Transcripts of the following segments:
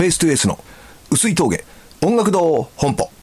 フェイストゥエースの薄い峠音楽堂本舗。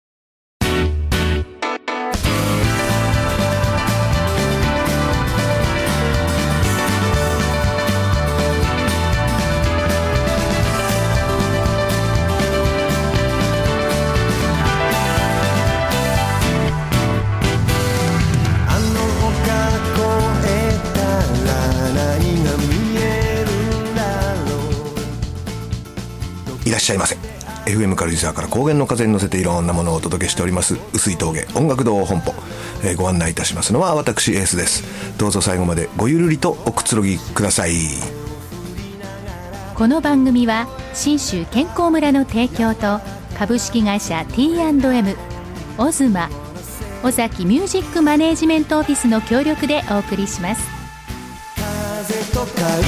いらっしゃいませ。 FM 軽井沢から高原の風に乗せていろんなものをお届けしております薄い峠音楽堂本舗、ご案内いたしますのは私エースです。どうぞ最後までごゆるりとおくつろぎください。 この番組は信州健康村の提供と株式会社 T&M オズマ尾崎ミュージックマネージメントオフィスの協力でお送りします。 風と貝殻それだ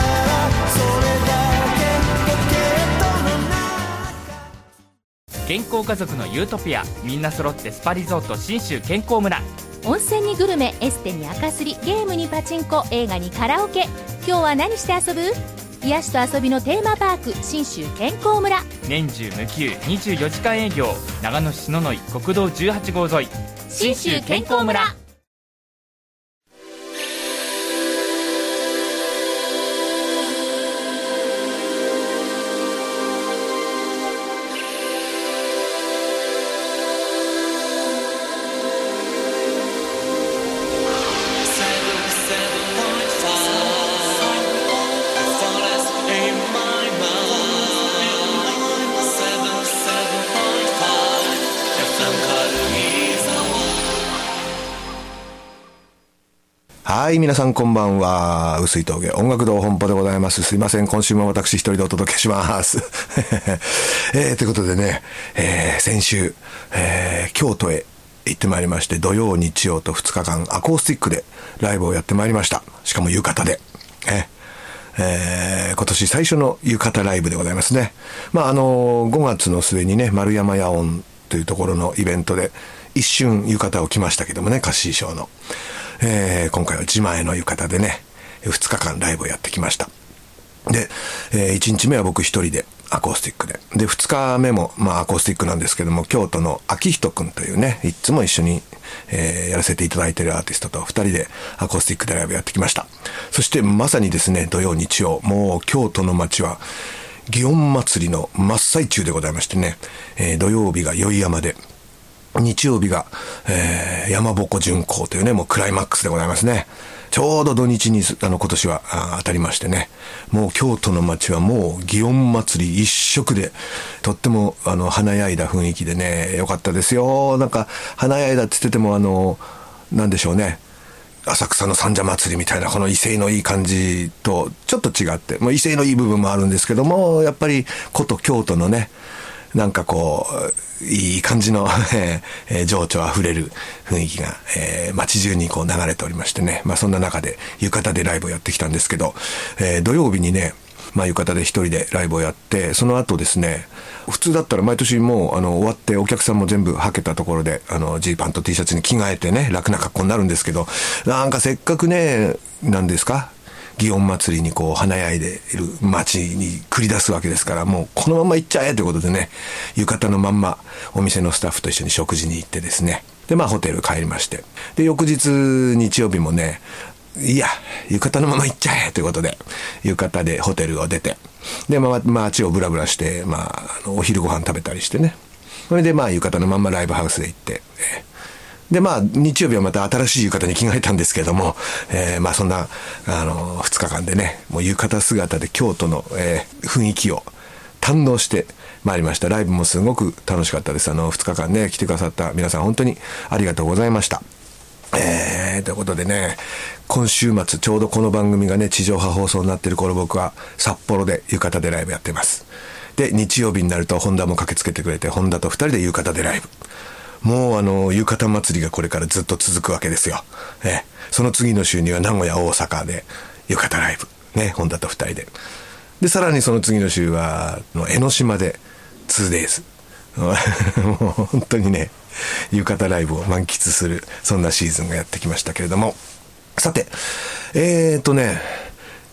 健康家族のユートピア、みんな揃ってスパリゾート信州健康村。 温泉にグルメ、エステに赤すり、ゲームにパチンコ、映画にカラオケ。今日は何して遊ぶ？癒しと遊びのテーマパーク信州健康村。 年中無休24時間営業、長野市篠ノ井国道18号沿い信州健康村。 はい、皆さんこんばんは。薄い峠音楽堂本舗でございます。すいません、今週も私一人でお届けしますということでね、先週、京都へ行ってまいりまして、土曜日曜と2日間アコースティックでライブをやってまいりました。しかも浴衣で、今年最初の浴衣ライブでございますね。5月の末にね、丸山野音というところのイベントで一瞬浴衣を着ましたけどもね、歌詞衣装の、今回は自前の浴衣でね2日間ライブをやってきました。で、1日目は僕一人でアコースティックで、2日目もアコースティックなんですけども、京都の秋人くんというね、いつも一緒に、やらせていただいているアーティストと2人でアコースティックでライブやってきました。そしてまさにですね、土曜日曜、もう京都の街は祇園祭りの真っ最中でございましてね、土曜日が宵山で、日曜日が、山鉾巡行というね、もうクライマックスでございますね。ちょうど土日に今年は当たりましてね、もう京都の街はもう祇園祭り一色で、とっても華やいだ雰囲気でね、よかったですよ。なんか華やいだって言っててもなんでしょうね、浅草の三社祭りみたいなこの威勢のいい感じとちょっと違って、もう威勢のいい部分もあるんですけども、やっぱり古都京都のね、なんかこういい感じの情緒あふれる雰囲気が、街中にこう流れておりましてね、そんな中で浴衣でライブをやってきたんですけど、土曜日にね、浴衣で一人でライブをやって、その後ですね、普通だったら毎年もう終わってお客さんも全部はけたところでジーパンと T シャツに着替えてね、楽な格好になるんですけど、なんかせっかくね、何ですか、祇園祭りにこう華やいでいる街に繰り出すわけですから、もうこのまま行っちゃえということでね、浴衣のまんまお店のスタッフと一緒に食事に行ってですね、でホテル帰りまして、で翌日日曜日もね、いや浴衣のまま行っちゃえということで浴衣でホテルを出て、で街をブラブラして、お昼ご飯食べたりしてね、それで浴衣のまんまライブハウスで行って、で日曜日はまた新しい浴衣に着替えたんですけども、そんな2日間でね、もう浴衣姿で京都の、雰囲気を堪能してまいりました。ライブもすごく楽しかったです。2日間ね来てくださった皆さん本当にありがとうございました。ということでね、今週末ちょうどこの番組がね地上波放送になっている頃、僕は札幌で浴衣でライブやってます。で日曜日になると本田も駆けつけてくれて、本田と2人で浴衣でライブ、もう浴衣祭りがこれからずっと続くわけですよ。その次の週には名古屋大阪で浴衣ライブね、本田と2人で、さらにその次の週は江ノ島で 2days もう本当にね浴衣ライブを満喫する、そんなシーズンがやってきましたけれども、さて今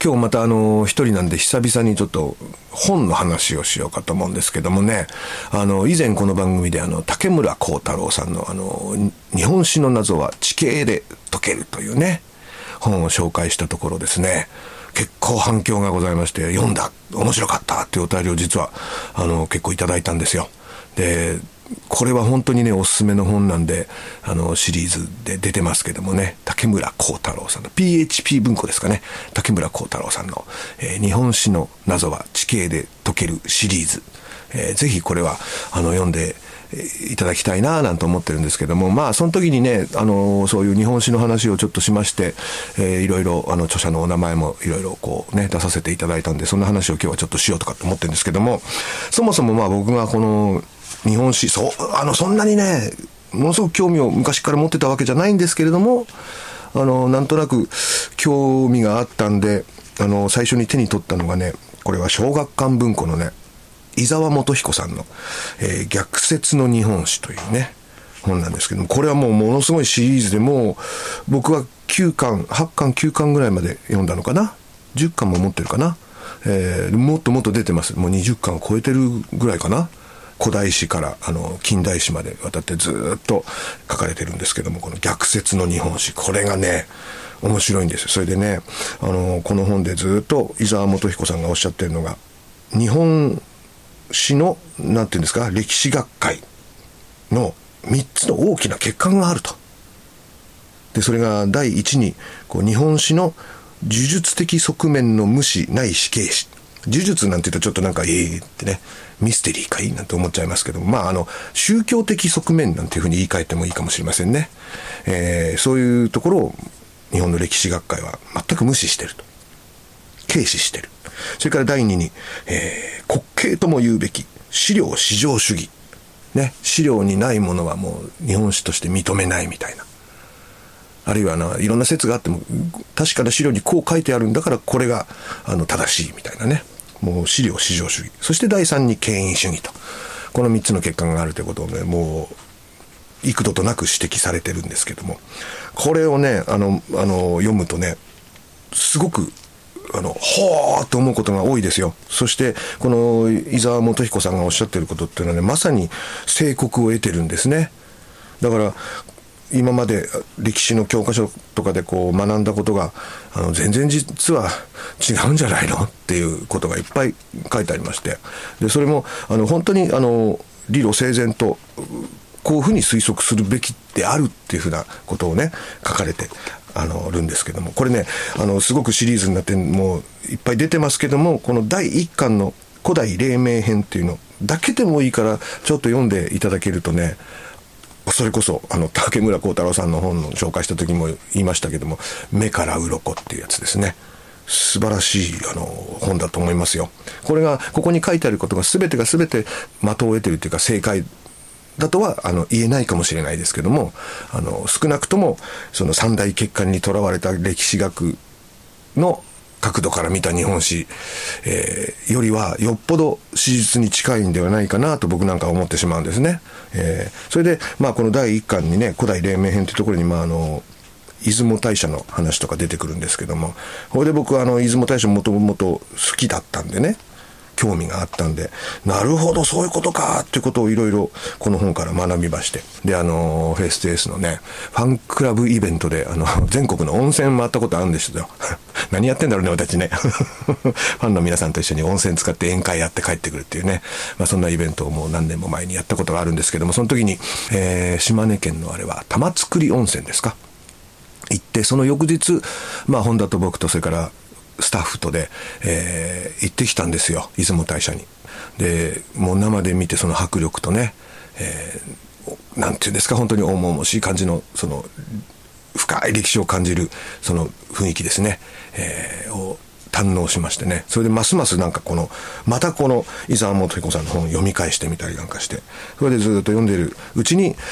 今日また一人なんで久々にちょっと本の話をしようかと思うんですけどもね、以前この番組で竹村幸太郎さんの日本史の謎は地形で解けるというね、本を紹介したところですね、結構反響がございまして、読んだ、面白かったっていうお便りを実は結構いただいたんですよ。で、これは本当にねおすすめの本なんで、シリーズで出てますけどもね、竹村幸太郎さんの PHP 文庫ですかね、竹村幸太郎さんの、日本史の謎は地形で解けるシリーズ、ぜひこれは読んでいただきたいななんて思ってるんですけども、まあその時にねそういう日本史の話をちょっとしまして、いろいろ著者のお名前もいろいろこうね出させていただいたんで、そんな話を今日はちょっとしようとかって思ってるんですけども、そもそもまあ僕がこの日本史そんなにねものすごく興味を昔から持ってたわけじゃないんですけれども、なんとなく興味があったんで最初に手に取ったのがね、これは小学館文庫のね伊沢元彦さんの、逆説の日本史というね本なんですけども、これはもうものすごいシリーズで、もう僕は8巻9巻ぐらいまで読んだのかな、10巻も持ってるかな、もっともっと出てます。もう20巻を超えてるぐらいかな。古代史から近代史まで渡ってずっと書かれてるんですけども、この逆説の日本史、これがね面白いんですよ。それでねこの本でずっと伊沢元彦さんがおっしゃってるのが、日本史のなんていうんですか、歴史学会の3つの大きな欠陥があると。でそれが第一に日本史の呪術的側面の無視ない死刑史。呪術なんて言うとちょっとなんかってね、ミステリーかいなんて思っちゃいますけども、まあ宗教的側面なんていうふうに言い換えてもいいかもしれませんね。そういうところを日本の歴史学会は全く無視してると、軽視してる。それから第二に、滑稽とも言うべき資料至上主義ね、資料にないものはもう日本史として認めないみたいな、あるいはいろんな説があっても確かな資料にこう書いてあるんだからこれが正しいみたいなね、もう資料至上主義。そして第三に権威主義と、この3つの欠陥があるということをねもう幾度となく指摘されてるんですけども、これをね読むとねすごくほーっと思うことが多いですよ。そしてこの伊沢元彦さんがおっしゃってることっていうのはね、まさに正国を得てるんですね。だから今まで歴史の教科書とかでこう学んだことが全然実は違うんじゃないのっていうことがいっぱい書いてありまして、でそれも本当に理路整然とこういうふうに推測するべきであるっていうふうなことをね書かれてるんですけども、これねすごくシリーズになってもういっぱい出てますけども、この第1巻の古代黎明編っていうのだけでもいいからちょっと読んでいただけるとね、それこそ竹村幸太郎さんの本の紹介した時も言いましたけども、目から鱗っていうやつですね。素晴らしい本だと思いますよ。これがここに書いてあることが全て的を得てるというか正解だとは言えないかもしれないですけども、少なくともその三大欠陥にとらわれた歴史学の角度から見た日本史、よりはよっぽど史実に近いんではないかなと僕なんか思ってしまうんですね。それでこの第1巻にね古代黎明編というところに出雲大社の話とか出てくるんですけども、これで僕は出雲大社もともと好きだったんでね、興味があったんで、なるほどそういうことかっていうことをいろいろこの本から学びまして、でフェイストゥエースのねファンクラブイベントで全国の温泉回ったことあるんですよ何やってんだろうね私ねファンの皆さんと一緒に温泉使って宴会やって帰ってくるっていうね、そんなイベントをもう何年も前にやったことがあるんですけども、その時に、島根県のあれは玉造温泉ですか行って、その翌日本田と僕とそれからスタッフとで、行ってきたんですよ出雲大社に。でもう生で見てその迫力とね、なんていうんですか、本当に重々しい感じのその深い歴史を感じるその雰囲気ですね、を堪能しましてね、それでますますなんかまたこの伊沢元彦さんの本を読み返してみたりなんかして、それでずっと読んでいるうちに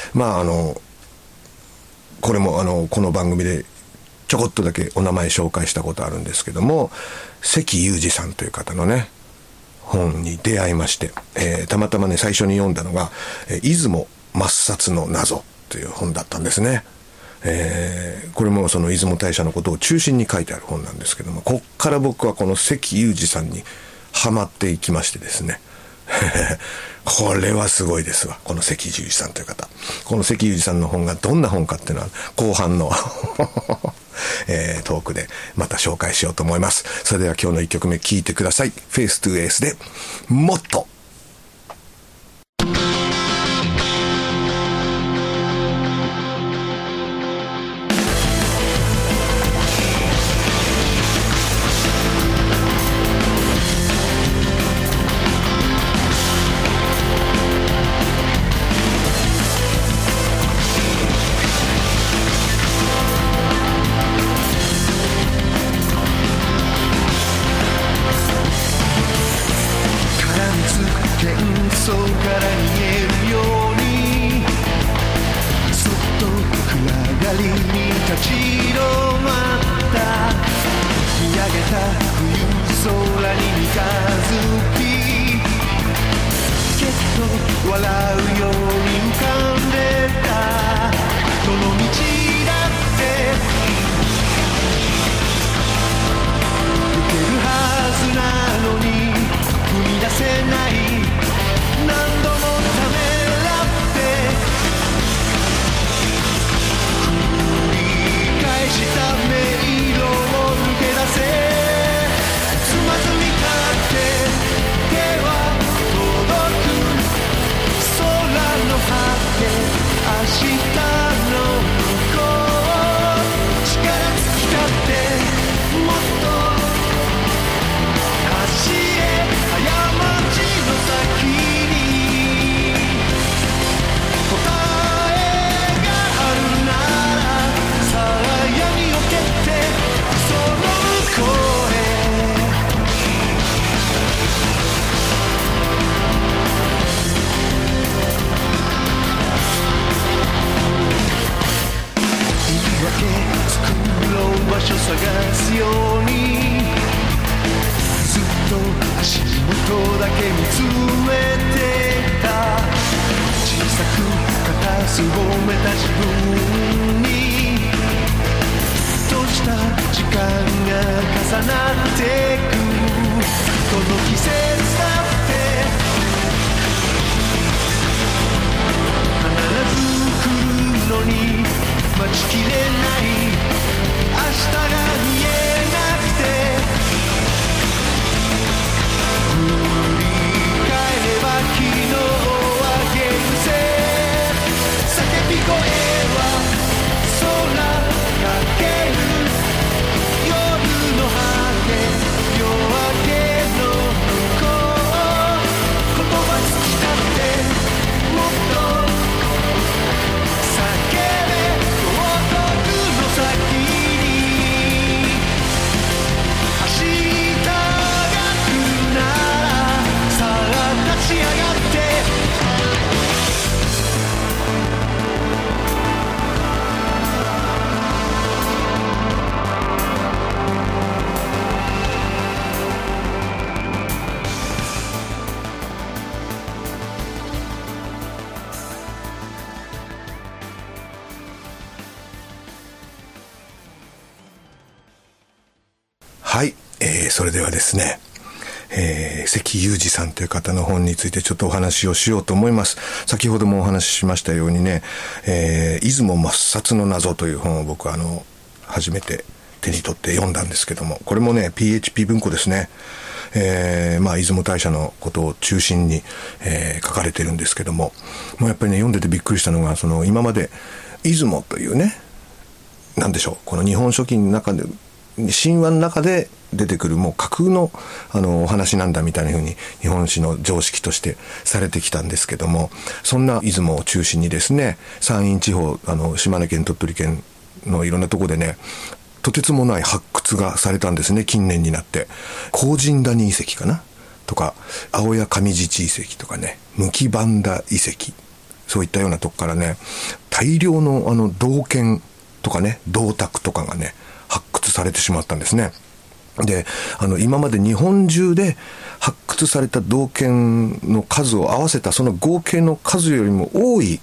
これもこの番組でちょこっとだけお名前紹介したことあるんですけども、関裕二さんという方のね本に出会いまして、たまたまね最初に読んだのが出雲抹殺の謎という本だったんですね。 これもその出雲大社のことを中心に書いてある本なんですけども、こっから僕はこの関裕二さんにハマっていきましてですねこれはすごいですわ、この関裕二さんという方。この関裕二さんの本がどんな本かっていうのは後半のトークでまた紹介しようと思います。それでは今日の1曲目聴いてください。フェイストゥエースでもっと。はい、それではですね、関裕二さんという方の本についてちょっとお話をしようと思います。先ほどもお話ししましたようにね、出雲抹殺の謎という本を僕は初めて手に取って読んだんですけども、これもね PHP 文庫ですね。出雲大社のことを中心に、書かれてるんですけども、もうやっぱりね読んでてびっくりしたのが、今まで出雲というね、なんでしょう、この日本書紀の中で神話の中で出てくるもう架空のお話なんだみたいな風に日本史の常識としてされてきたんですけども、そんな出雲を中心にですね、山陰地方島根県鳥取県のいろんなところでね、とてつもない発掘がされたんですね、近年になって。高神谷遺跡かなとか、青谷上寺地遺跡とかね、向番田遺跡、そういったようなとこからね、大量の銅剣とかね、銅鐸とかがね発掘されてしまったんですね。で、今まで日本中で発掘された銅剣の数を合わせたその合計の数よりも多い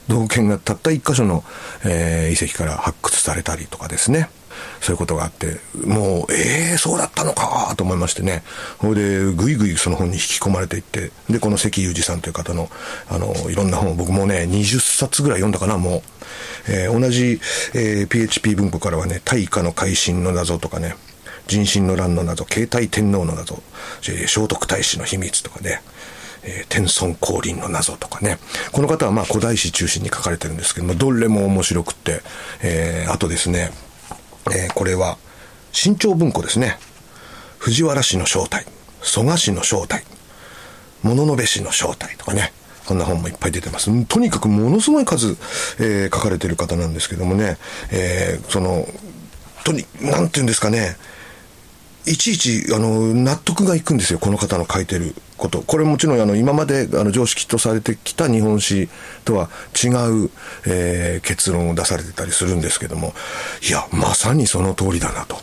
銅剣がたった一箇所の、遺跡から発掘されたりとかですね、そういうことがあって、もうそうだったのかと思いましてね、それでぐいぐいその本に引き込まれていって、でこの関裕二さんという方のいろんな本を僕もね20冊ぐらい読んだかな。もう、同じ、PHP 文庫からはね、大化の改新の謎とかね、人心の乱の謎、慶太天皇の謎、聖徳太子の秘密とかね、天孫降臨の謎とかね、この方はまあ古代史中心に書かれてるんですけども、どれも面白くって、あとですね、これは新潮文庫ですね。藤原氏の正体、蘇我氏の正体、物部氏の正体とかね、こんな本もいっぱい出てます。とにかくものすごい数、書かれてる方なんですけどもね、なんていうんですかね、いちいち納得がいくんですよ、この方の書いてること。これもちろん今まで常識とされてきた日本史とは違う、結論を出されてたりするんですけども、いやまさにその通りだなと、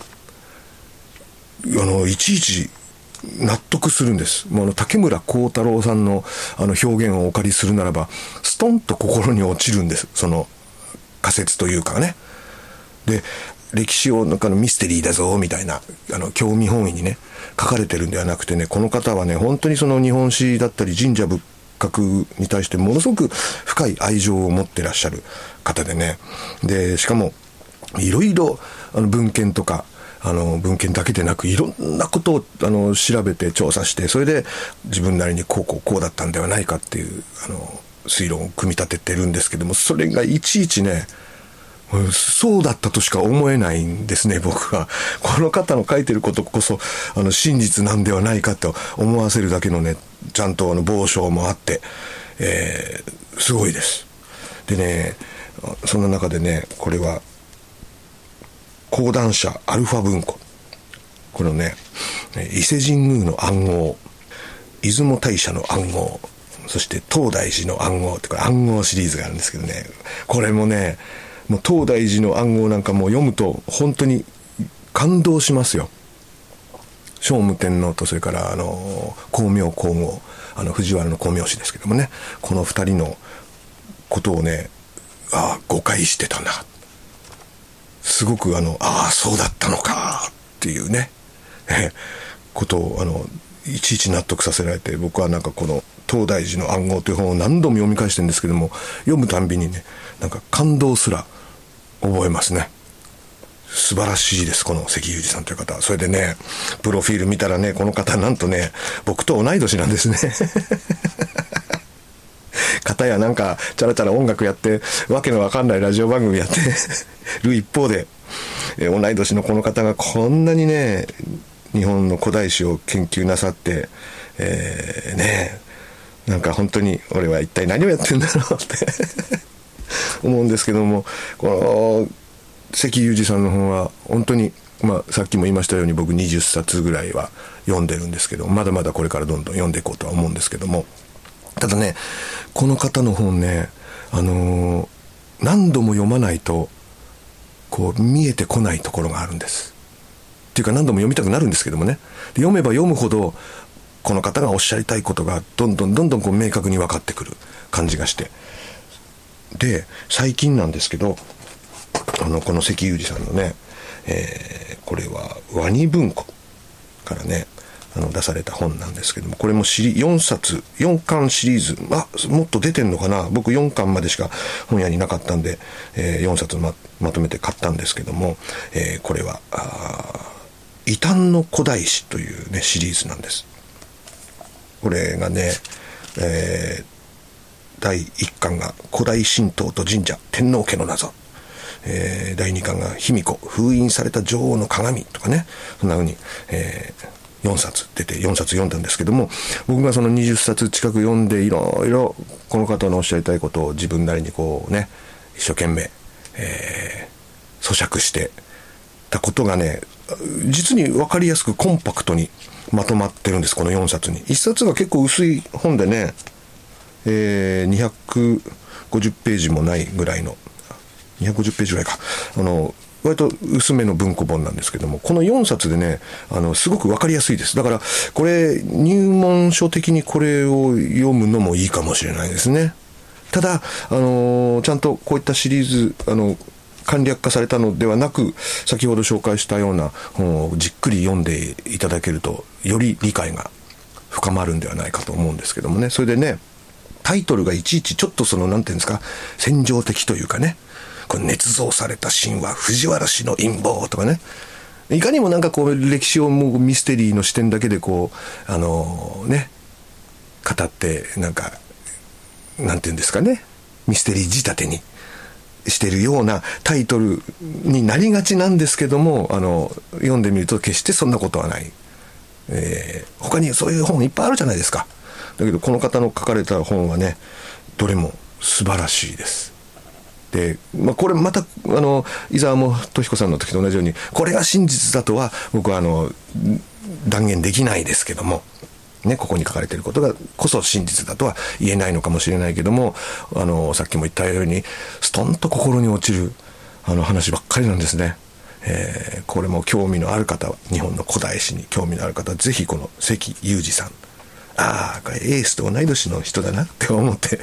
いちいち納得するんです。もう竹村幸太郎さんの表現をお借りするならば、ストンと心に落ちるんです、その仮説というかね。で歴史をなんかミステリーだぞみたいな興味本位にね書かれてるんではなくてね、この方はね本当にその日本史だったり神社仏閣に対してものすごく深い愛情を持ってらっしゃる方でね、でしかもいろいろ文献とか文献だけでなくいろんなことを調べて調査して、それで自分なりにこうだったんではないかっていう推論を組み立ててるんですけども、それがいちいちねそうだったとしか思えないんですね、僕は。この方の書いてることこそ真実なんではないかと思わせるだけのね、ちゃんと傍証もあって、すごいです。でね、そんな中でね、これは講談社アルファ文庫、このね伊勢神宮の暗号、出雲大社の暗号、そして東大寺の暗号って、これ暗号シリーズがあるんですけどね、これもねもう東大寺の暗号なんかもう読むと本当に感動しますよ。聖武天皇とそれから光明皇后、藤原の光明氏ですけどもね、この二人のことをね誤解してたな、すごくそうだったのかっていうねことをいちいち納得させられて、僕はなんかこの東大寺の暗号という本を何度も読み返してるんですけども、読むたんびにねなんか感動すら覚えますね。素晴らしいです、この関裕二さんという方。それでねプロフィール見たらね、この方なんとね僕と同い年なんですね方やなんかチャラチャラ音楽やってわけのわかんないラジオ番組やってる一方で、同い年のこの方がこんなにね日本の古代史を研究なさって、ねなんか本当に俺は一体何をやってんだろうって思うんですけども、この関裕二さんの本は本当に、さっきも言いましたように僕20冊ぐらいは読んでるんですけど、まだまだこれからどんどん読んでいこうとは思うんですけども、ただねこの方の本ね、何度も読まないとこう見えてこないところがあるんです。っていうか何度も読みたくなるんですけどもね、で読めば読むほどこの方がおっしゃりたいことがどんどんこう明確に分かってくる感じがして、で最近なんですけどこの関裕二さんのね、これはワニ文庫からね出された本なんですけども、これも4冊4巻シリーズ、もっと出てんのかな、僕4巻までしか本屋になかったんで、4冊 まとめて買ったんですけども、これは異端の古代史という、ね、シリーズなんです。これがね、第1巻が古代神道と神社天皇家の謎、第2巻が卑弥呼封印された女王の鏡とかね、そんな風に、4冊出て4冊読んだんですけども、僕がその20冊近く読んでいろいろこの方のおっしゃりたいことを自分なりにこうね一生懸命、咀嚼してたことがね、実に分かりやすくコンパクトにまとまってるんです、この4冊に。1冊が結構薄い本でね、250ページもないぐらいの、250ページぐらいか、割と薄めの文庫本なんですけども、この4冊でねすごく分かりやすいです。だからこれ入門書的にこれを読むのもいいかもしれないですね。 ただ、ちゃんとこういったシリーズ簡略化されたのではなく、先ほど紹介したような本をじっくり読んでいただけるとより理解が深まるんではないかと思うんですけどもね。それでね、タイトルがいちいちちょっとなんていうんですか、戦場的というかね、これ捏造された神話、藤原氏の陰謀とかね、いかにもなんかこう歴史をもうミステリーの視点だけでこう語ってなんていうんですかね、ミステリー仕立てにしてるようなタイトルになりがちなんですけども、読んでみると決してそんなことはない。他にそういう本いっぱいあるじゃないですか。だけどこの方の書かれた本はね、どれも素晴らしいです。で、これまた伊沢俊彦さんの時と同じように、これが真実だとは僕は断言できないですけどもね、ここに書かれていることがこそ真実だとは言えないのかもしれないけども、さっきも言ったようにストンと心に落ちる話ばっかりなんですね。これも興味のある方は、日本の古代史に興味のある方はぜひこの関裕二さん、これエースと同い年の人だなって思って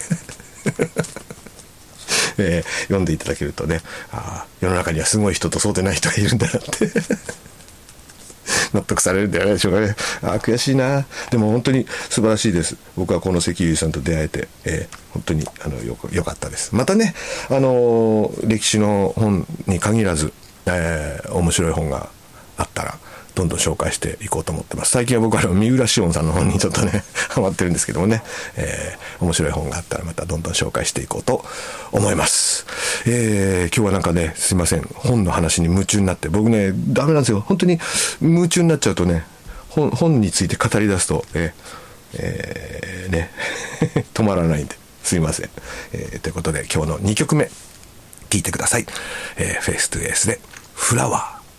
読んでいただけるとね、世の中にはすごい人とそうでない人がいるんだなって納得されるんではないでしょうかね。悔しいな。でも本当に素晴らしいです。僕はこの関裕二さんと出会えて、本当によかったです。またね、歴史の本に限らず、面白い本があったらどんどん紹介していこうと思ってます。最近は僕は三浦紫音さんの本にちょっとねハマってるんですけどもね、面白い本があったらまたどんどん紹介していこうと思います。今日はなんかね、すいません、本の話に夢中になって、僕ねダメなんですよ、本当に夢中になっちゃうとね、本について語り出すと、ね止まらないんですいません。ということで今日の2曲目聴いてください。フェイストゥエースでフラワー。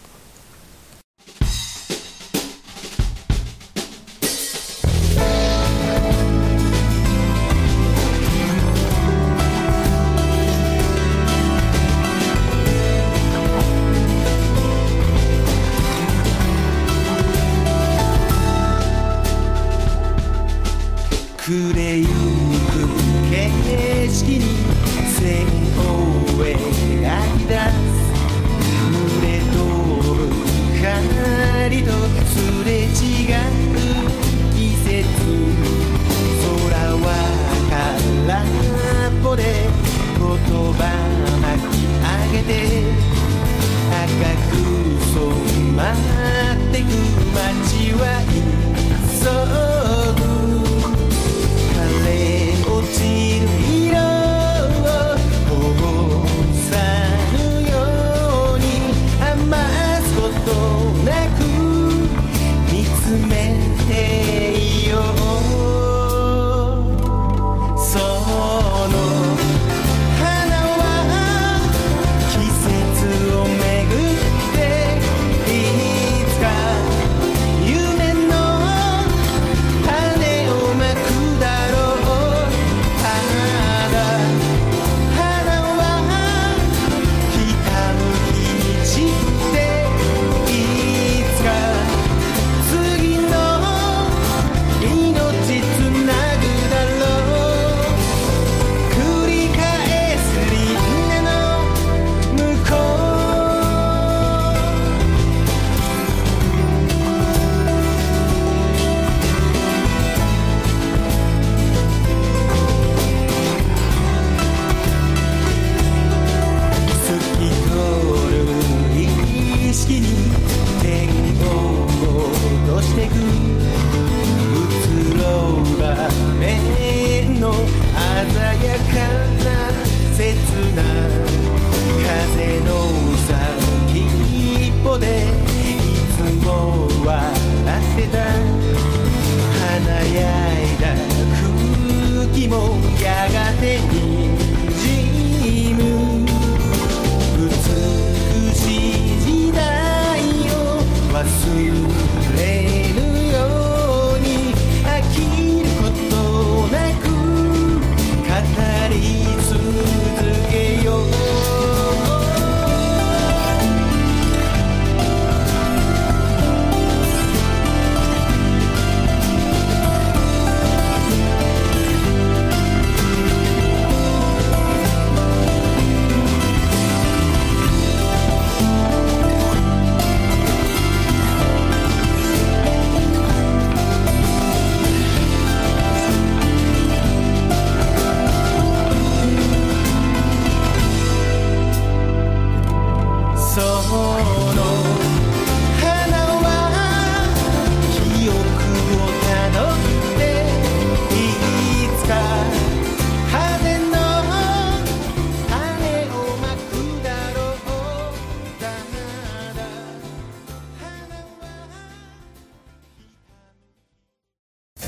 暮れゆく景色に線を描き出す、群れ飛ぶ光とすれ違う季節、空は空っぽで言葉巻き上げて、赤く染まってく街は急ぐ、落ちる色をこぼさぬように余すことなく見つめていよう。その花は季節を巡っていつか夢の種をまくだろう。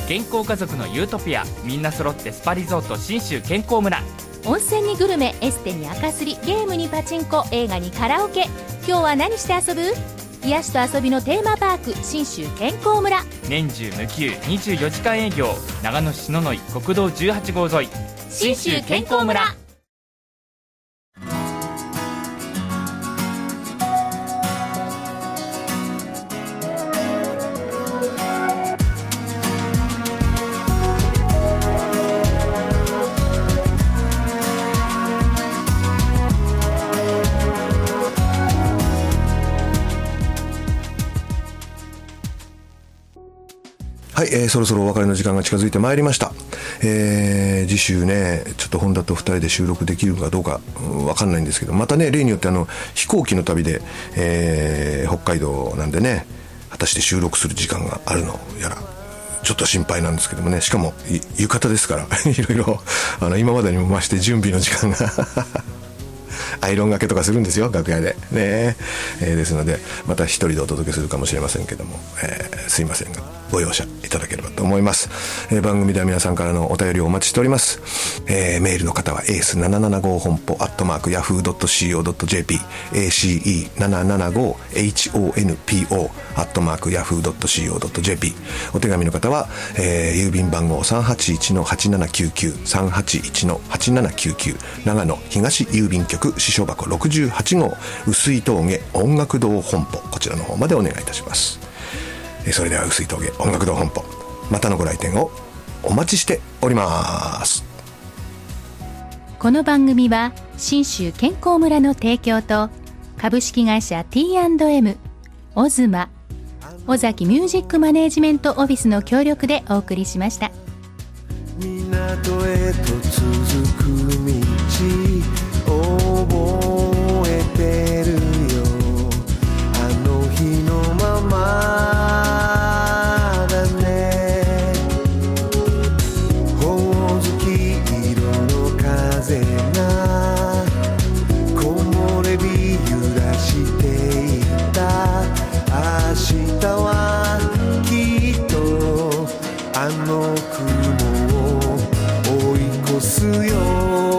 健康家族のユートピア、みんな揃ってスパリゾート信州健康村。 温泉にグルメ、エステに赤すり、ゲームにパチンコ、映画にカラオケ。今日は何して遊ぶ？癒しと遊びのテーマパーク、信州健康村。 年中無休24時間営業、長野市篠ノ井国道18号沿い、 信州健康村。 はい、そろそろお別れの時間が近づいてまいりました。次週ね、ちょっと本田と2人で収録できるかどうか分かんないんですけど、またね、例によって飛行機の旅で、北海道なんでね、果たして収録する時間があるのやらちょっと心配なんですけどもね。しかも浴衣ですからいろいろ今までにも増して準備の時間がアイロンがけとかするんですよ、楽屋でね。ですのでまた一人でお届けするかもしれませんけども、すいませんがご容赦いただければと思います。番組では皆さんからのお便りをお待ちしております。メールの方は ACE775 本舗@yahoo.co.jp ACE775 HONPO@yahoo.co.jp。 お手紙の方は、郵便番号 381-8799 381-8799 長野東郵便局支所箱68号碓井峠音楽堂本舗、こちらの方までお願いいたします。それでは碓井峠音楽堂本舗、またのご来店をお待ちしております。 この番組は信州健康村の提供と株式会社 T&M オズマ尾崎ミュージックマネージメントオフィスの協力でお送りしました。 港へと続く道覚えてるよ、あの日のままだね。ほおずき色の風が木漏れ日揺らしていた。明日はきっとあの雲を追い越すよ。